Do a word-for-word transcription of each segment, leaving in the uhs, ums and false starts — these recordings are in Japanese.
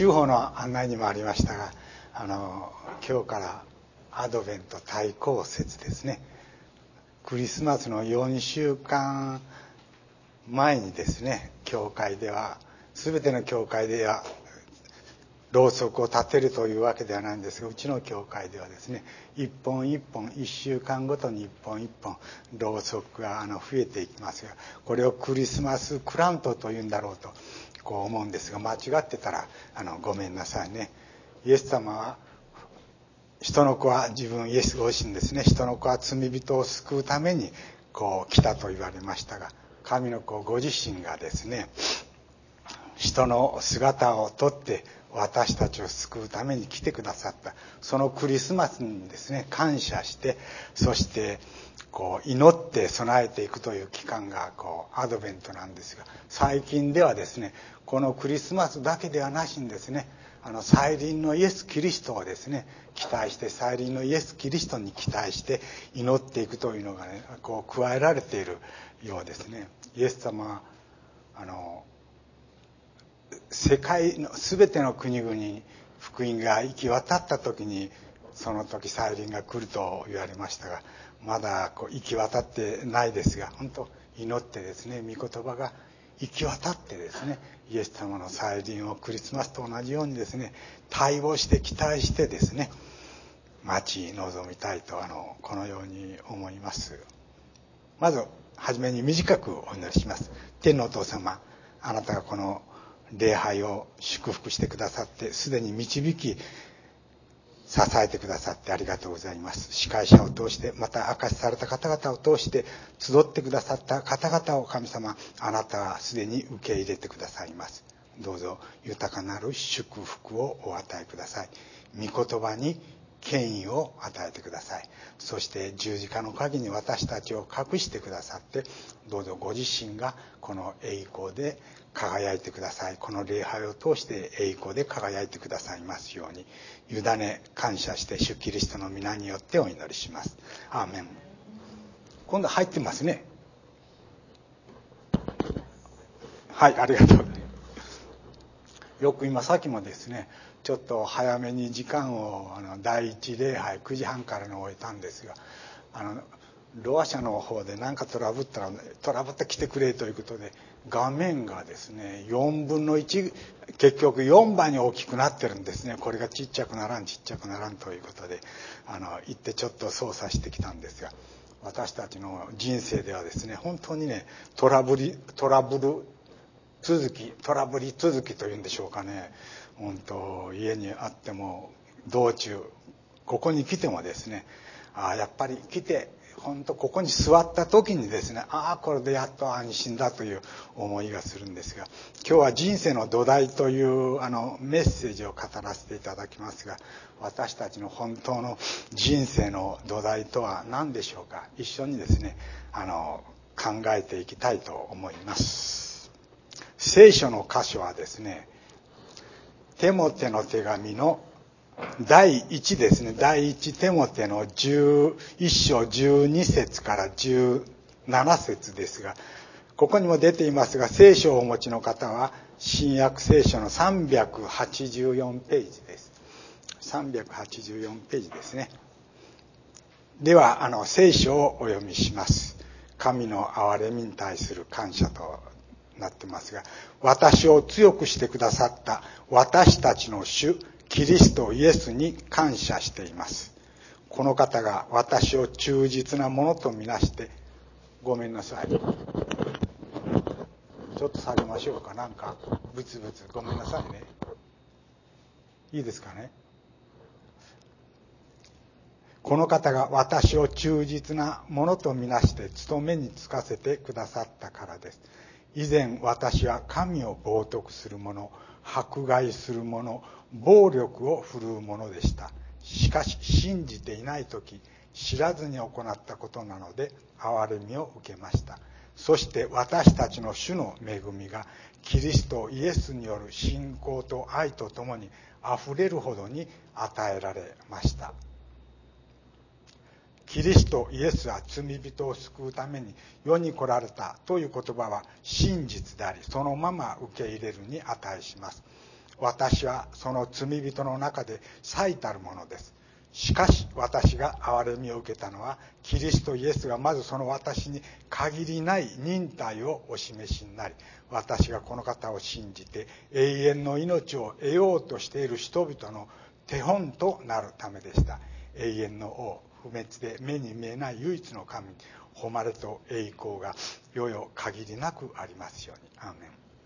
週報の案内にもありましたが、あの今日からアドベント対抗節ですね。クリスマスのよんしゅうかんまえにですね、教会では全ての教会ではろうそくを立てるというわけではないんですが、うちの教会ではですね、一本一本いっしゅうかんごとに一本一本ろうそくがあの増えていきますが、これをクリスマスクラントというんだろうとこう思うんですが、間違ってたらあのごめんなさいね。イエス様は人の子は自分イエスご自身ですね、人の子は罪人を救うためにこう来たと言われましたが、神の子ご自身がですね、人の姿をとって私たちを救うために来てくださった。そのクリスマスにですね、感謝して、そしてこう祈って備えていくという期間がこうアドベントなんですが、最近ではですね、このクリスマスだけではなしにですね、あの再臨のイエス・キリストをですね期待して、再臨のイエス・キリストに期待して祈っていくというのがね、こう加えられているようですね。イエス様はあの世界の全ての国々に福音が行き渡った時に、その時再臨が来ると言われましたが、まだこう行き渡ってないですが、本当祈ってですね、御言葉が行き渡ってですね、イエス様の再臨をクリスマスと同じようにですね、対応して期待してですね、待ち望みたいとあのこのように思います。まずはじめに短くお祈りします。天のお父様、あなたがこの礼拝を祝福してくださって、すでに導き支えてくださってありがとうございます。司会者を通して、また証しされた方々を通して集ってくださった方々を神様、あなたはすでに受け入れてくださいます。どうぞ豊かなる祝福をお与えください。御言葉に権威を与えてください。そして十字架の陰に私たちを隠してくださって、どうぞご自身がこの栄光で輝いてください。この礼拝を通して栄光で輝いてくださいますように、委ね感謝して主キリストの皆によってお祈りします。アーメン。今度入ってますね。はい、ありがとう。よく今さっきもですね、ちょっと早めに時間をあの第一礼拝くじはんからの終えたんですが、あのロア社の方で何かトラブったらトラブって来てくれということで、画面がですねよんぶんのいち、結局よんばいに大きくなってるんですね。これがちっちゃくならんちっちゃくならんということで、あの行ってちょっと操作してきたんですが、私たちの人生ではですね、本当にねトラブりトラブル続きトラブり続きというんでしょうかね。本当家にあっても道中ここに来てもですね、あやっぱり来て本当ここに座った時にですね、ああこれでやっと安心だという思いがするんですが、今日は人生の土台というあのメッセージを語らせていただきますが、私たちの本当の人生の土台とは何でしょうか。一緒にですねあの考えていきたいと思います。聖書の箇所はですね、テモテの手紙の第一ですね、第一テモテのじゅういっ章じゅうに節からじゅうなな節ですが、ここにも出ていますが、聖書をお持ちの方は新約聖書のさんびゃくはちじゅうよんページです。さんびゃくはちじゅうよんページですね。ではあの聖書をお読みします。神の憐れみに対する感謝となってますが、私を強くしてくださった私たちの主キリストイエスに感謝しています。この方が私を忠実なものとみなして、ごめんなさい、ちょっと下げましょうか。なんかブツブツごめんなさいね。いいですかね。この方が私を忠実なものとみなして務めに就かせてくださったからです。以前私は神を冒涜する者、迫害する者、暴力を振るう者でした。しかし信じていないとき、知らずに行ったことなので憐れみを受けました。そして私たちの主の恵みがキリストイエスによる信仰と愛とともにあふれるほどに与えられました。キリストイエスは罪人を救うために世に来られたという言葉は真実であり、そのまま受け入れるに値します。 私はその罪人の中で最たるものです。しかし私が憐れみを受けたのは、キリストイエスがまずその私に限りない忍耐をお示しになり、私がこの方を信じて永遠の命を得ようとしている人々の手本となるためでした。永遠の王、不滅で目に見えない唯一の神、誉れと栄光が世々限りなくありますように。アーメン。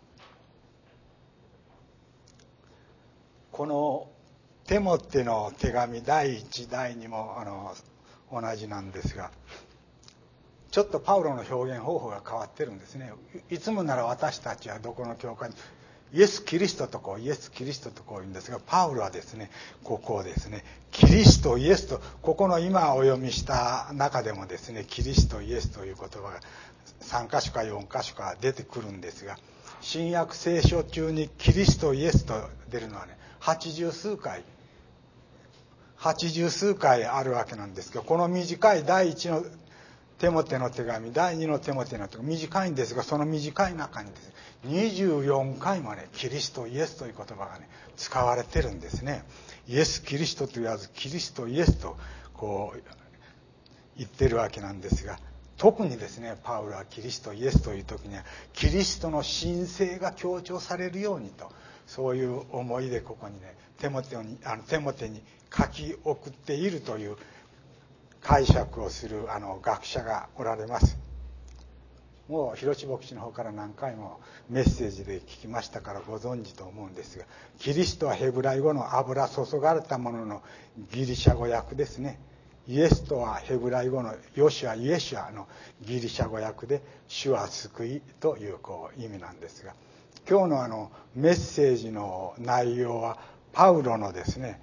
このテモテの手紙だいいちだいにもあの同じなんですが、ちょっとパウロの表現方法が変わってるんですね。いつもなら私たちはどこの教会にイエス・キリストとこうイエス・キリストとこう言うんですが、パウロはですね、ここをですね、キリストイエスと、ここの今お読みした中でもですね、キリストイエスという言葉がさんかしょかよんかしょか出てくるんですが、新約聖書中にキリストイエスと出るのはね、八十数回八十数回あるわけなんですけど、この短いだいいちのテモテの手紙、だいにのテモテの手紙、短いんですが、その短い中にですね、にじゅうよんかいもね、キリストイエスという言葉がね、使われてるんですね。イエス・キリストと言わず、キリストイエスとこう言ってるわけなんですが、特にですね、パウロはキリストイエスという時には、キリストの神聖が強調されるようにと、そういう思いでここにね、テモテに、あのテモテに書き送っているという解釈をするあの学者がおられます。もう広志牧師の方から何回もメッセージで聞きましたからご存知と思うんですが、キリストはヘブライ語の油注がれたもののギリシャ語訳ですね。イエスとはヘブライ語のヨシュア、イエシュアのギリシャ語訳で、主は救いというこう意味なんですが、今日のあのメッセージの内容はパウロのですね、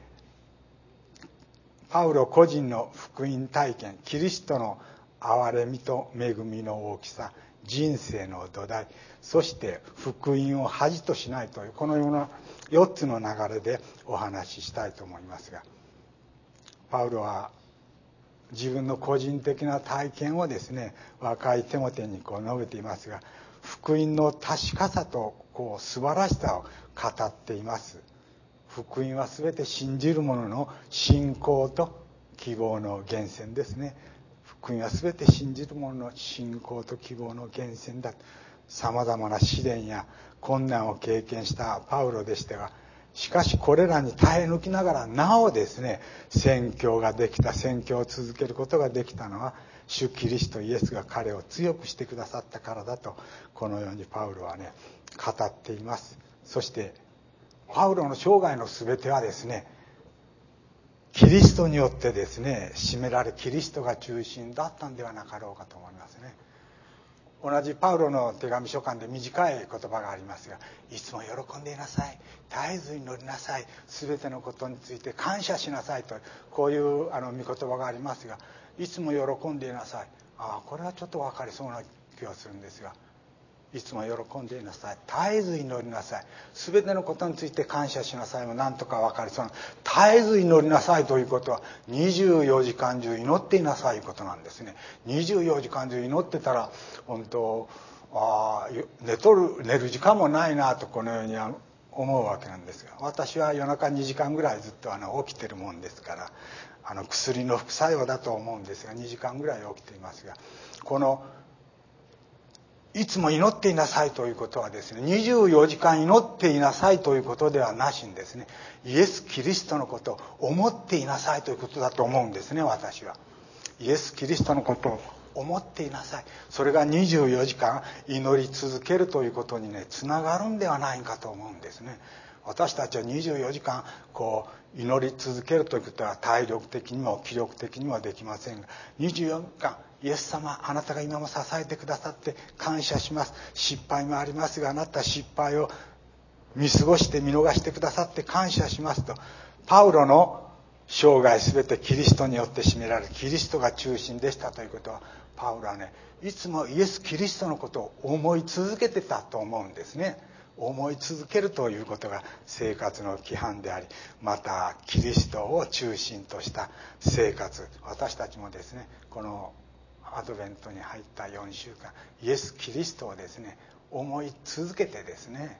パウロ個人の福音体験、キリストの憐れみと恵みの大きさ、人生の土台、そして福音を恥としないという、このようなよっつの流れでお話ししたいと思いますが、パウロは自分の個人的な体験をですね、若いテモテにこう述べていますが、福音の確かさとこう素晴らしさを語っています。福音はすべて信じる者の信仰と希望の源泉ですね。福音はすべて信じる者の信仰と希望の源泉だ。さまざまな試練や困難を経験したパウロでしたが、しかしこれらに耐え抜きながらなおですね、宣教ができた、宣教を続けることができたのは、主キリストイエスが彼を強くしてくださったからだと、このようにパウロはね、語っています。そしてパウロの生涯の全てはですね、キリストによってですね、占められ、キリストが中心だったんではなかろうかと思いますね。同じパウロの手紙書簡で短い言葉がありますが、いつも喜んでいなさい、絶えず祈りなさい、すべてのことについて感謝しなさいと、こういうあの御言葉がありますが、いつも喜んでいなさい。ああ、これはちょっと分かりそうな気がするんですが、いつも喜んでいなさい、絶えず祈りなさい、すべてのことについて感謝しなさいもなんとか分かりそうな、絶えず祈りなさいということはにじゅうよじかん中祈っていなさいということなんですね。にじゅうよじかん中祈ってたら本当あ寝とる寝る時間もないなとこのように思うわけなんですが、私は夜中にじかんぐらいずっとあの起きてるもんですから、あの薬の副作用だと思うんですがにじかんぐらい起きていますが、このいつも祈っていなさいということはですね、にじゅうよじかん祈っていなさいということではなしにですね、イエス・キリストのことを思っていなさいということだと思うんですね、私は。イエス・キリストのことを思っていなさい。それがにじゅうよじかん祈り続けるということにね、つながるんではないかと思うんですね。私たちはにじゅうよじかんこう祈り続けるということは体力的にも気力的にもできませんが、にじゅうよじかんイエス様、あなたが今も支えてくださって感謝します。失敗もありますが、あなた失敗を見過ごして見逃してくださって感謝しますと、パウロの生涯すべてキリストによって占められ、キリストが中心でしたということは、パウロはね、いつもイエス・キリストのことを思い続けてたと思うんですね。思い続けるということが生活の規範であり、またキリストを中心とした生活、私たちもですね、このアドベントに入ったよんしゅうかん、イエス・キリストをですね思い続けてですね、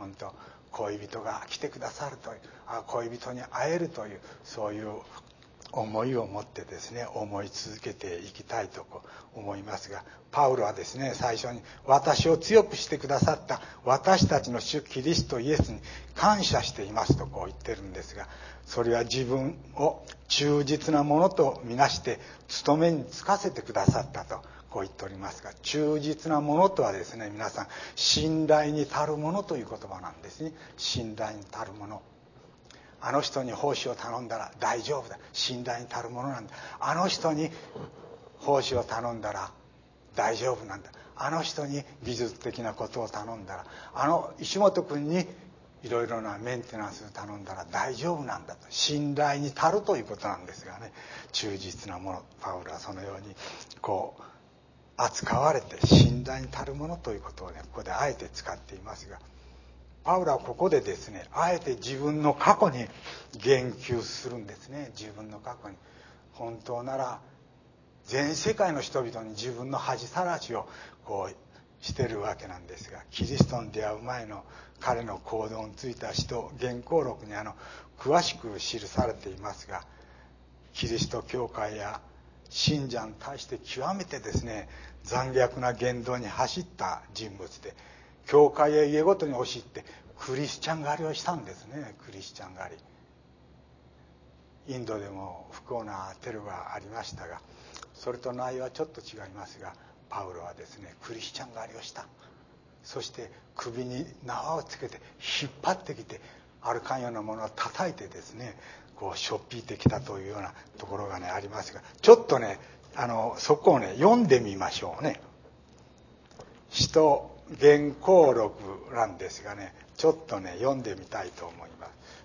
本当恋人が来てくださるという、あ恋人に会えるという、そういう思いを持ってですね、思い続けていきたいと思いますが、パウロはですね、最初に私を強くしてくださった私たちの主キリストイエスに感謝していますとこう言ってるんですが、それは自分を忠実なものとみなして務めに就かせてくださったとこう言っておりますが、忠実なものとはですね、皆さん信頼に足るものという言葉なんですね。信頼に足るもの、あの人に奉仕を頼んだら大丈夫だ、信頼に足るものなんだ。あの人に奉仕を頼んだら大丈夫なんだ。あの人に技術的なことを頼んだら、あの石本君にいろいろなメンテナンスを頼んだら大丈夫なんだと、信頼に足るということなんですがね、忠実なもの、パウロはそのようにこう扱われて信頼に足るものということをね、ここであえて使っていますが、パウロはここでですね、あえて自分の過去に言及するんですね。自分の過去に、本当なら全世界の人々に自分の恥さらしをこうしてるわけなんですが、キリストに出会う前の彼の行動については使徒言行録にあの詳しく記されていますが、キリスト教会や信者に対して極めてですね、残虐な言動に走った人物で、教会や家ごとに押し入ってクリスチャン狩りをしたんですね。クリスチャン狩り、インドでも不幸なテロがありましたが、それと内容はちょっと違いますが、パウロはですね、クリスチャン狩りをした。そして首に縄をつけて引っ張ってきて、あるかんようなものを叩いてですね、こうしょっぴいてきたというようなところがねありますが、ちょっとねあのそこをね読んでみましょうね。使徒言行録なんですがね、ちょっとね読んでみたいと思います。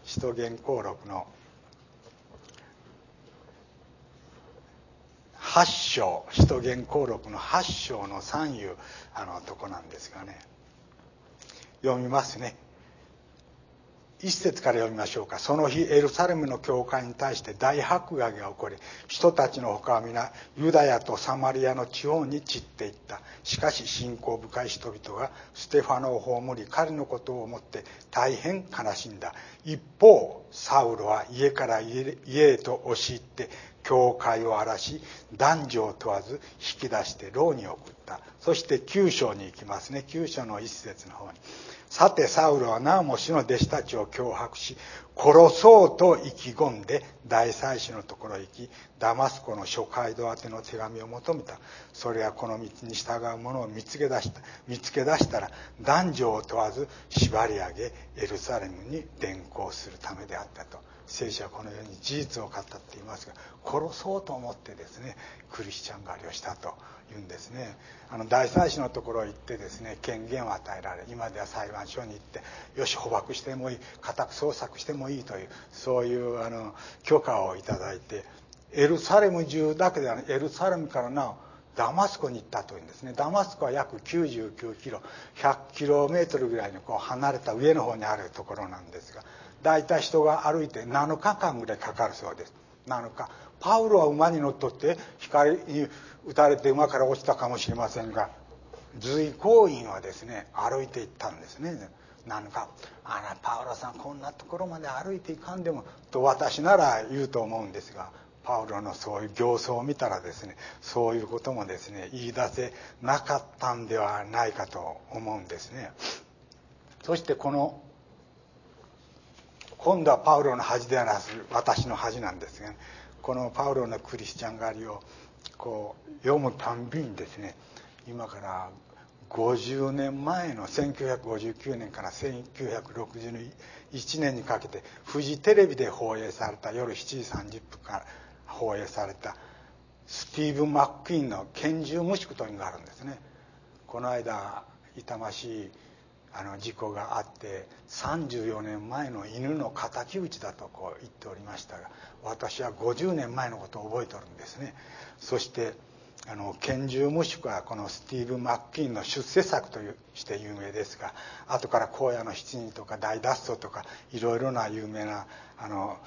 使徒言行録のはち章、使徒言行録のはち章のさんいうあのとこなんですがね、読みますね。一節から読みましょうか。その日エルサレムの教会に対して大迫害が起こり、人たちの他は皆ユダヤとサマリアの地方に散っていった。しかし信仰深い人々がステファノを葬り、彼のことを思って大変悲しんだ。一方サウロは家から家へと押し入って教会を荒らし、男女を問わず引き出して牢に送った。そしてきゅう章に行きますね。きゅう章の一節の方に、さてサウロはなおも主の弟子たちを脅迫し、殺そうと意気込んで大祭司のところへ行き、ダマスコの諸街道宛ての手紙を求めた。それはこの道に従う者を見つけ出した見つけ出したら男女を問わず縛り上げ、エルサレムに伝行するためであったと。聖書はこのように事実を語っていますが、殺そうと思ってですね、クリスチャン狩りをしたというんですね。あの大祭司のところへ行ってですね、権限を与えられ、今では裁判所に行ってよし捕獲してもいい、家宅捜索してもいいという、そういうあの許可をいただいて、エルサレム中だけではなく、エルサレムからなおダマスコに行ったというんですね。ダマスコは約きゅうじゅうきゅうキロ、ひゃくキロメートルぐらいにこう離れた上の方にあるところなんですが、だいたい人が歩いてなのかかんぐらいかかるそうです。なのか。パウロは馬に乗っ取って光に打たれて馬から落ちたかもしれませんが、随行員はですね歩いて行ったんですね。なのか、あらパウロさんこんなところまで歩いていかんでもと私なら言うと思うんですが、パウロのそういう形相を見たらですね、そういうこともですね言い出せなかったんではないかと思うんですね。そしてこの今度はパウロの恥ではなく私の恥なんですが、ね、このパウロのクリスチャン狩りをこう読むたんびにですね、今からごじゅうねんまえのせんきゅうひゃくごじゅうきゅうねんからせんきゅうひゃくろくじゅういちねんにかけてフジテレビで放映された、夜しちじさんじゅっぷんから放映されたスティーブン・マックイーンの拳銃無宿というのがあるんですね。この間痛ましいあの事故があってさんじゅうよねんまえの犬の敵討ちだとこう言っておりましたが、私はごじゅうねんまえのことを覚えておるんですね。そしてあの拳銃無宿はこのスティーブン・マッキーンの出世作として有名ですが、後から荒野の七人とか大脱走とかいろいろな有名なあの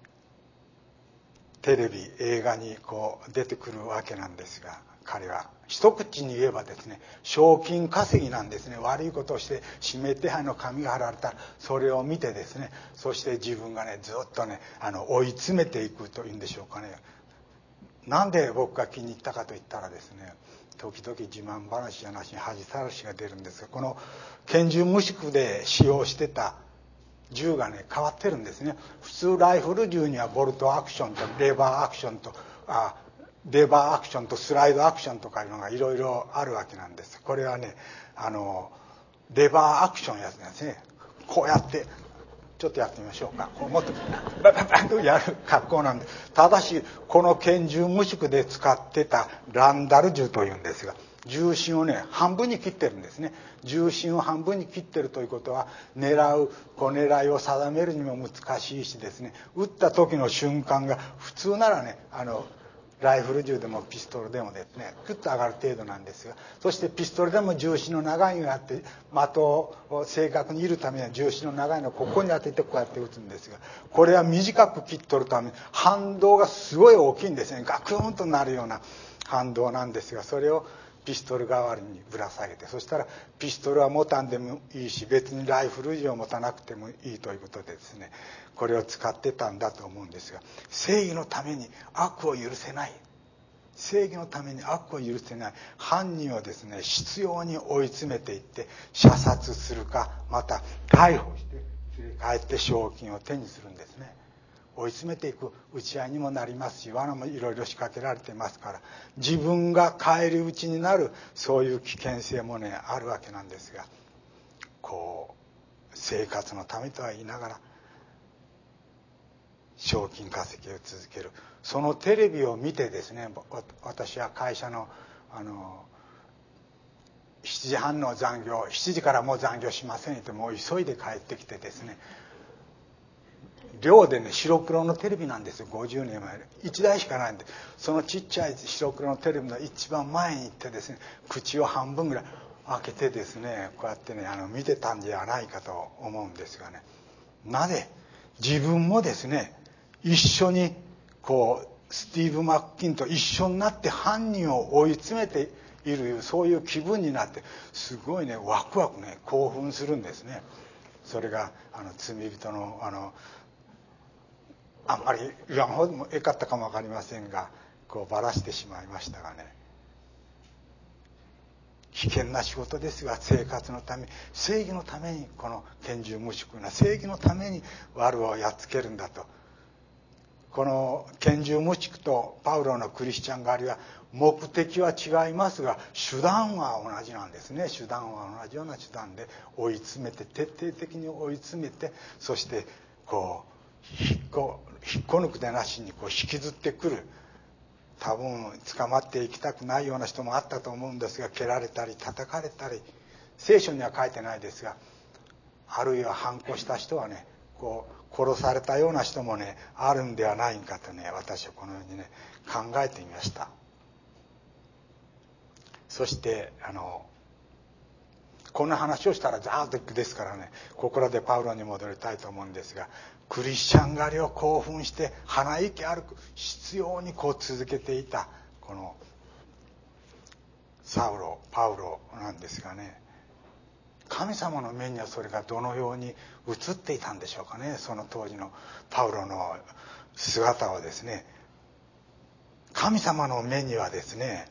テレビ映画にこう出てくるわけなんですが、彼は一口に言えばですね、賞金稼ぎなんですね。悪いことをして指名手配の紙が貼られたら、それを見てですね、そして自分がねずっとねあの追い詰めていくというんでしょうかね。なんで僕が気に入ったかといったらですね、時々自慢話やなしに恥さらしが出るんですが、この拳銃無宿で使用してた銃がね変わってるんですね。普通ライフル銃にはボルトアクションとレバーアクションとあレバーアクションとスライドアクションとかいうのがいろいろあるわけなんです。これはねあのレバーアクションやつなんですね。こうやってちょっとやってみましょうか。こうもっとバババンとやる格好なんで、ただしこの拳銃無宿で使ってたランダル銃というんですが、重心をね半分に切ってるんですね。重心を半分に切ってるということは、狙うこう狙いを定めるにも難しいしですね、撃った時の瞬間が普通ならねあのライフル銃でもピストルでもですねクッと上がる程度なんですが、そしてピストルでも重心の長いのがあって、的を正確に射るためには重心の長いのをここに当ててこうやって撃つんですが、これは短く切っとるために反動がすごい大きいんですね。ガクンとなるような反動なんですが、それをピストル代わりにぶら下げて、そしたらピストルは持たんでもいいし、別にライフル銃を持たなくてもいいということでですね、これを使ってたんだと思うんですが、正義のために悪を許せない、正義のために悪を許せない犯人をですね執拗に追い詰めていって射殺するか、また逮捕して連れ帰って賞金を手にするんですね。追い詰めていく打ち合いにもなりますし、罠もいろいろ仕掛けられてますから、自分が返り討ちになるそういう危険性もねあるわけなんですが、こう生活のためとは言いながら賞金稼ぎを続ける。そのテレビを見てですね、私は会社のあのしちじはんの残業、しちじからもう残業しませんってもう急いで帰ってきてですね、寮でね白黒のテレビなんですよ。ごじゅうねんまえいちだいしかないんで、そのちっちゃい白黒のテレビの一番前に行ってですね、口を半分ぐらい開けてですね、こうやってねあの見てたんではないかと思うんですがね、なぜ自分もですね一緒にこうスティーブ・マッキンと一緒になって犯人を追い詰めている、そういう気分になってすごいねワクワクね興奮するんですね。それがあの罪人のあのあんまり言わんほどもえかったかも分かりませんが、こうばらしてしまいましたがね、危険な仕事ですが生活のため、正義のためにこの拳銃無宿な正義のために悪をやっつけるんだと。この拳銃無宿とパウロのクリスチャン狩りは目的は違いますが手段は同じなんですね。手段は同じような手段で追い詰めて、徹底的に追い詰めて、そしてこう引っこ引っこ抜くでなしにこう引きずってくる。多分捕まっていきたくないような人もあったと思うんですが、蹴られたり叩かれたり、聖書には書いてないですが、あるいは反抗した人はねこう殺されたような人もねあるんではないかとね、私はこのようにね考えてみました。そしてあのこんな話をしたらザーッとですからね、ここらでパウロに戻りたいと思うんですが、クリスチャン狩りを興奮して鼻息歩く必要にこう続けていたこのサウロパウロなんですがね、神様の目にはそれがどのように映っていたんでしょうかね。その当時のパウロの姿をですね、神様の目にはですね、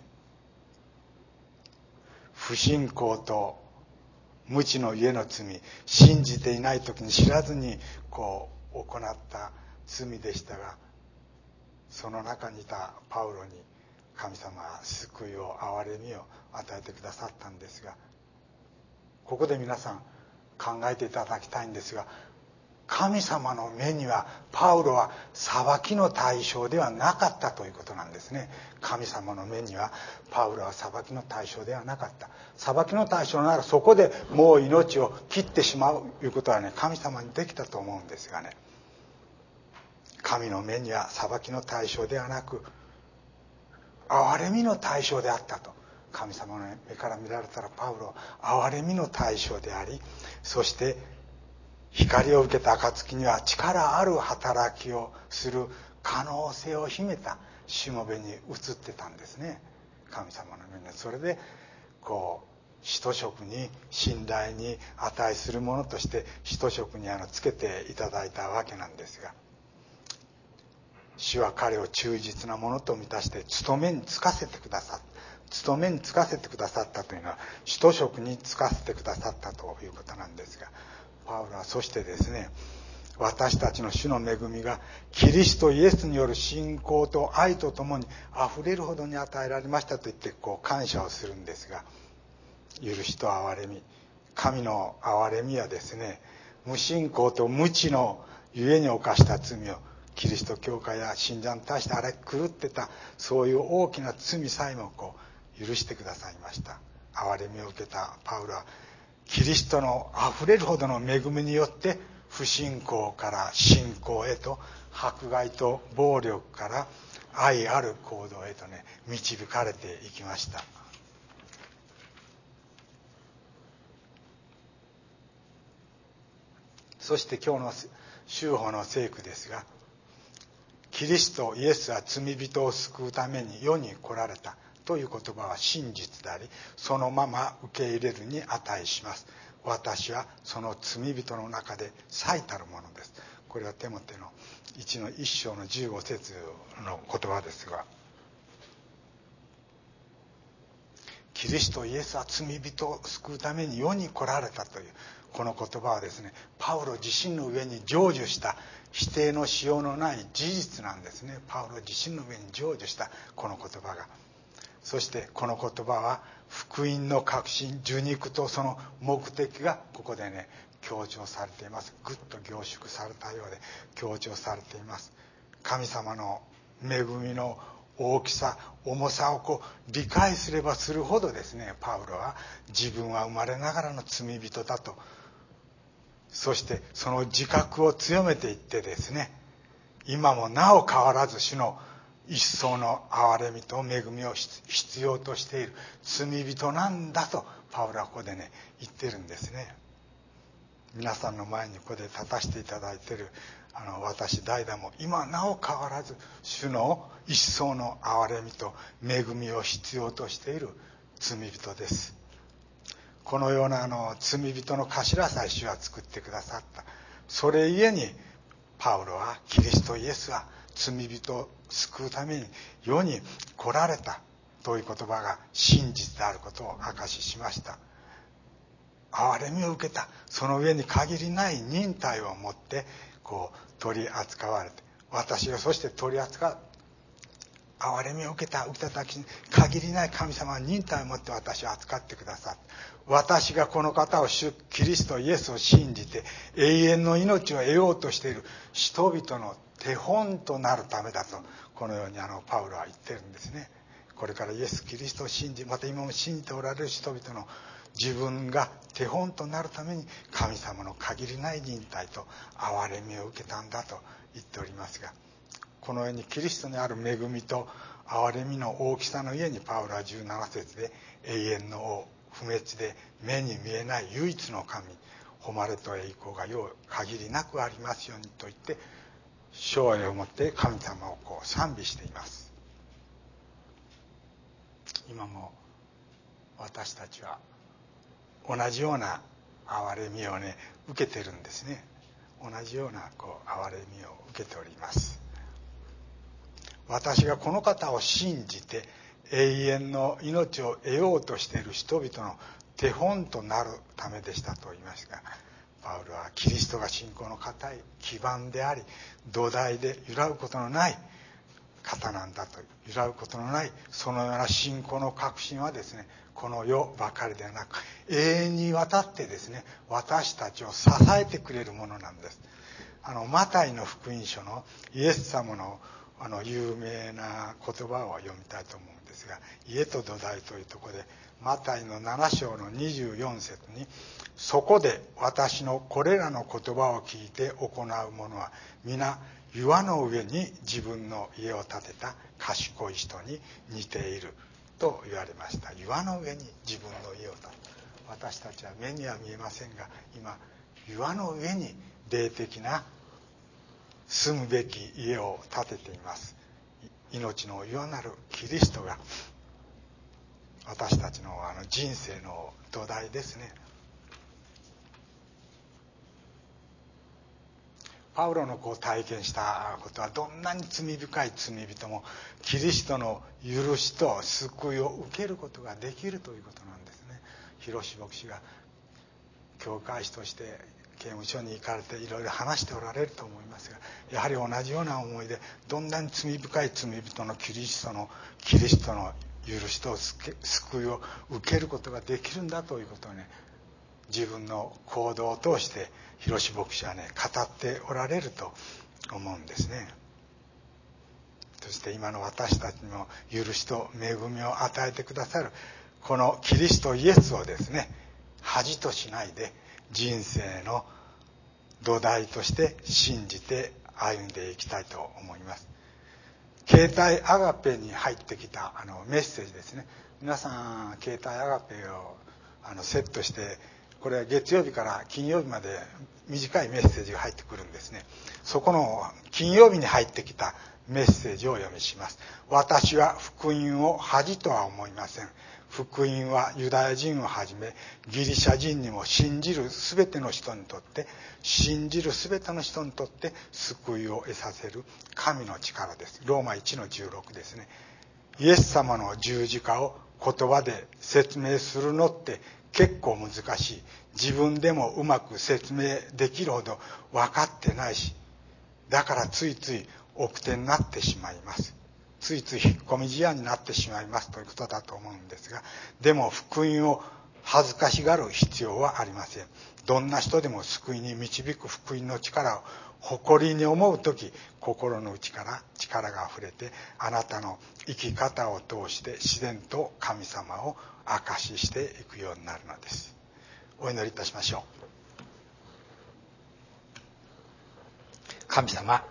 不信仰と無知の家の罪、信じていない時に知らずにこう行った罪でしたが、その中にいたパウロに神様は救いを憐れみを与えてくださったんですが、ここで皆さん考えていただきたいんですが、神様の目にはパウロは裁きの対象ではなかったということなんですね。神様の目にはパウロは裁きの対象ではなかった。裁きの対象ならそこでもう命を切ってしまうということはね、神様にできたと思うんですがね、神の目には裁きの対象ではなく憐れみの対象であったと。神様の目から見られたらパウロは憐れみの対象であり、そして光を受けた暁には力ある働きをする可能性を秘めたしもべに移ってたんですね。 神様の目に。それでこう使徒職に信頼に値するものとして使徒職にあのつけていただいたわけなんですが、主は彼を忠実なものと満たして務めに就かせてくださった。務めに就かせてくださったというのは使徒職に就かせてくださったということなんですが、パウロはそしてですね、私たちの主の恵みがキリストイエスによる信仰と愛とともに溢れるほどに与えられましたと言ってこう感謝をするんですが、許しと憐れみ、神の憐れみはですね、無信仰と無知のゆえに犯した罪をキリスト教会や信者に対してあれ狂ってたそういう大きな罪さえもこう許してくださいました。憐れみを受けたパウロはキリストのあふれるほどの恵みによって不信仰から信仰へと、迫害と暴力から愛ある行動へとね導かれていきました。そして今日の修法の聖句ですが、キリストイエスは罪人を救うために世に来られたという言葉は真実であり、そのまま受け入れるに値します。私はその罪人の中で最たるものです。これはテモテのいちのいっ章のじゅうご節の言葉ですが、キリストイエスは罪人を救うために世に来られたというこの言葉はですね、パウロ自身の上に成就した否定のしようのない事実なんですね。パウロ自身の上に成就したこの言葉が、そしてこの言葉は福音の確信、受肉とその目的がここでね強調されています。ぐっと凝縮されたようで強調されています。神様の恵みの大きさ、重さをこう理解すればするほどですね、パウロは自分は生まれながらの罪人だと、そしてその自覚を強めていってですね、今もなお変わらず主の一層の憐れみと恵みを必要としている罪人なんだとパウロはここでね言ってるんですね。皆さんの前にここで立たせていただいているあの私代打も今なお変わらず主の一層の憐れみと恵みを必要としている罪人です。このようなあの罪人の頭さえ主は作ってくださった。それゆえにパウロはキリストイエスは罪人を救うために世に来られたという言葉が真実であることを証ししました。憐れみを受けた、その上に限りない忍耐を持ってこう取り扱われて、私がそして取り扱う憐れみを受けた受けた時に限りない神様は忍耐を持って私を扱ってくださって、私がこの方を主キリストイエスを信じて永遠の命を得ようとしている人々の手本となるためだと、このようにあのパウロは言ってるんですね。これからイエスキリストを信じ、また今も信じておられる人々の自分が手本となるために神様の限りない忍耐と憐れみを受けたんだと言っておりますが、このようにキリストにある恵みと憐れみの大きさのゆえにパウロはじゅうなな節で永遠の王、不滅で目に見えない唯一の神、誉れと栄光がよう限りなくありますようにと言って生涯をもって神様をこう賛美しています。今も私たちは同じような憐れみをね受けてるんですね。同じようなこう憐れみを受けております。私がこの方を信じて永遠の命を得ようとしている人々の手本となるためでしたと言いますが、パウロはキリストが信仰の固い基盤であり土台で揺らぐことのない方なんだと、揺らぐことのないそのような信仰の確信はですね、この世ばかりではなく永遠にわたってですね私たちを支えてくれるものなんです。あのマタイの福音書のイエス様のあの有名な言葉を読みたいと思うんですが、家と土台というところでマタイのなな章のにじゅうよん節に、そこで私のこれらの言葉を聞いて行う者は皆岩の上に自分の家を建てた賢い人に似ていると言われました。岩の上に自分の家を建てた。私たちは目には見えませんが今岩の上に霊的な住むべき家を建てています。命の岩なるキリストが私たちのあの人生の土台ですね。パウロのこう体験したことは、どんなに罪深い罪人もキリストの許しと救いを受けることができるということなんですね。広志牧師が教会士として刑務所に行かれていろいろ話しておられると思いますが、やはり同じような思いで、どんなに罪深い罪人のキリストのキリストの許しと救いを受けることができるんだということをね、自分の行動を通して広志牧師はね語っておられると思うんですね。そして今の私たちにも許しと恵みを与えてくださるこのキリストイエスをですね、恥としないで人生の土台として信じて歩んでいきたいと思います。携帯アガペに入ってきたあのメッセージですね。皆さん携帯アガペをあのセットして、これは月曜日から金曜日まで短いメッセージが入ってくるんですね。そこの金曜日に入ってきたメッセージをお読みします。私は福音を恥とは思いません。福音はユダヤ人をはじめギリシャ人にも信じるすべての人にとって信じるすべての人にとって救いを得させる神の力です。ローマいちのじゅうろくですね。イエス様の十字架を言葉で説明するのって結構難しい。自分でもうまく説明できるほど分かってないし、だからついつい奥手になってしまいます。ついつい引っ込み思案になってしまいますということだと思うんですが、でも福音を恥ずかしがる必要はありません。どんな人でも救いに導く福音の力を誇りに思うとき、心の内から力があふれて、あなたの生き方を通して自然と神様を証ししていくようになるのです。お祈りいたしましょう。神様、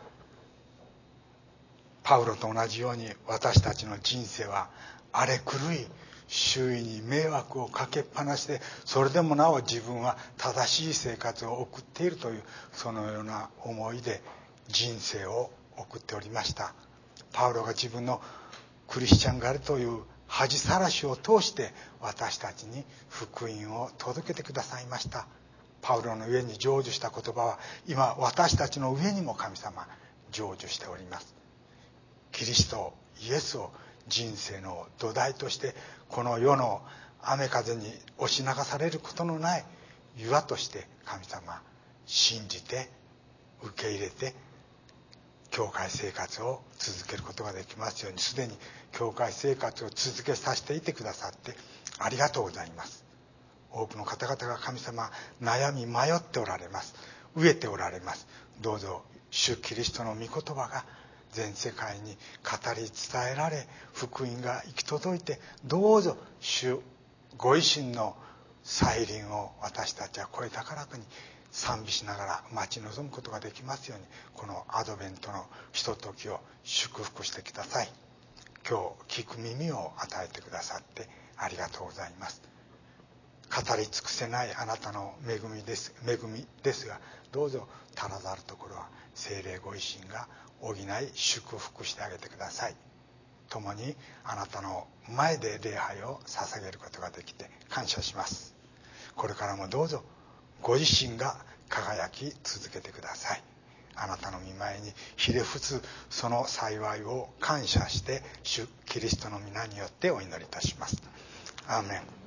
パウロと同じように私たちの人生は荒れ狂い、周囲に迷惑をかけっぱなしで、それでもなお自分は正しい生活を送っているという、そのような思いで人生を送っておりました。パウロが自分のクリスチャンガルという恥さらしを通して私たちに福音を届けてくださいました。パウロの上に成就した言葉は今私たちの上にも神様成就しております。キリストイエスを人生の土台として、この世の雨風に押し流されることのない岩として神様信じて受け入れて教会生活を続けることができますように、すでに教会生活を続けさせていてくださってありがとうございます。多くの方々が神様悩み迷っておられます。飢えておられます。どうぞ主キリストの御言葉が全世界に語り伝えられ、福音が行き届いて、どうぞ主ご自身の再臨を私たちは声高らかに賛美しながら待ち望むことができますように、このアドベントのひとときを祝福してください。今日聞く耳を与えてくださってありがとうございます。語り尽くせないあなたの恵みです、恵みですが、どうぞ足らざるところは聖霊ご自身が補い祝福してあげてください。共にあなたの前で礼拝を捧げることができて感謝します。これからもどうぞご自身が輝き続けてください。あなたの御前にひれ伏すその幸いを感謝して、主キリストの皆によってお祈りいたします。アーメン。